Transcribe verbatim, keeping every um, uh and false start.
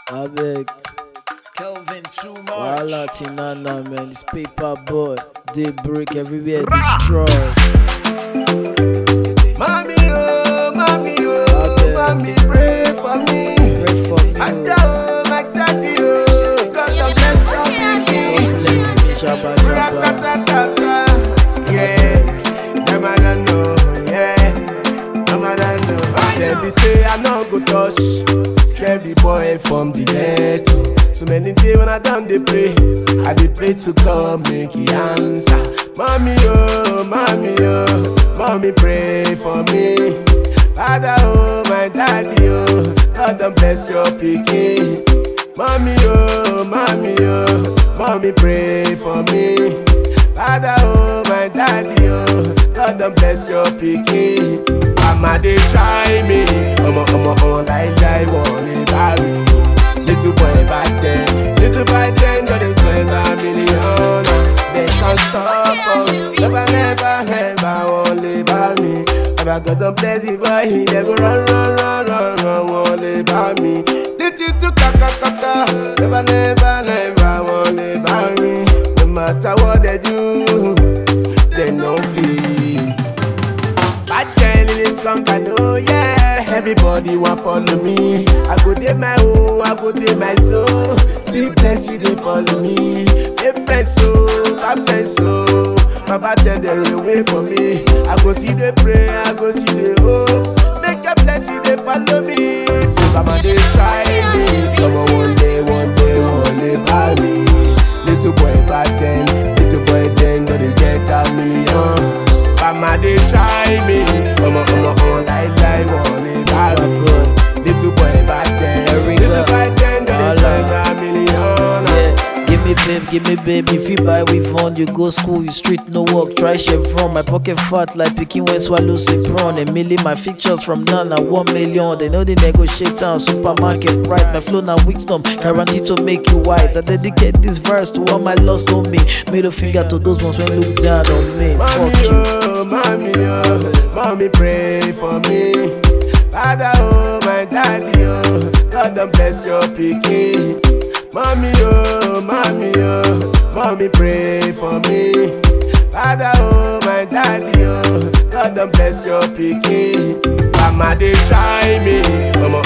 I beg. Kelvin too much. Wala Tinana, man. This paper boy. They break everywhere, destroy. Mommy, oh, mommy, oh, mommy, pray for me. Pray for me. My dad, oh, my daddy, oh, God bless your baby. God bless me, Shabba Shabba. Yeah, them I don't know, yeah, them I don't know. They be say I no go touch, Chevy boy from the ghetto. So many days when I done they pray, I dey pray to God make He answer. Mommy oh, mommy oh, mommy pray for me. Father oh, my daddy oh, God don't bless your pikin. Mommy oh, mommy oh, mommy pray for me. Father oh, my daddy oh, God don't bless your pikin. Mama they try me, omo omo omo like like one bury. Little boy back then, little boy then, got they spend a million. They can't stop us, never never ever won't live by me. Never got them blessed boy, he never run run run run run won't live by me. Little to kaka kaka, never never never won't live by me. No matter what they do, they no fit. Back then in this song I know, yeah, everybody want follow me. I go dey my own, I go dey my soul. See bless you, they follow me. Hey friends so, my friends so, my bad then they away for me. I go see the pray, I go see the hope. Make a bless you, they follow me. Say mama they try me, come on one day, one day, one day by me. Little boy back then, little boy then, but they get a million. Mama they try me, omo omo omo like like one day. Little boy back then, little boy then, they spend a million. Yeah, give me babe, give me babe. If you buy with phone, you go school, you street no work, try Chevron. My pocket fat like picking when swallow say prawn. A million my features from Nana, one million. They know they negotiate on supermarket right. My flow now wisdom, guaranteed to make you wise. I dedicate this verse to all my lost on me. Middle finger to those ones when look down on me. Mommy, Fuck you. oh, mommy, oh, mommy pray for me. Father, oh, my daddy, oh, God don't bless your pikin. Mommy, oh, mommy, oh, mommy pray for me. Father, oh, my daddy, oh, God don't bless your pikin. Mama they try me, omo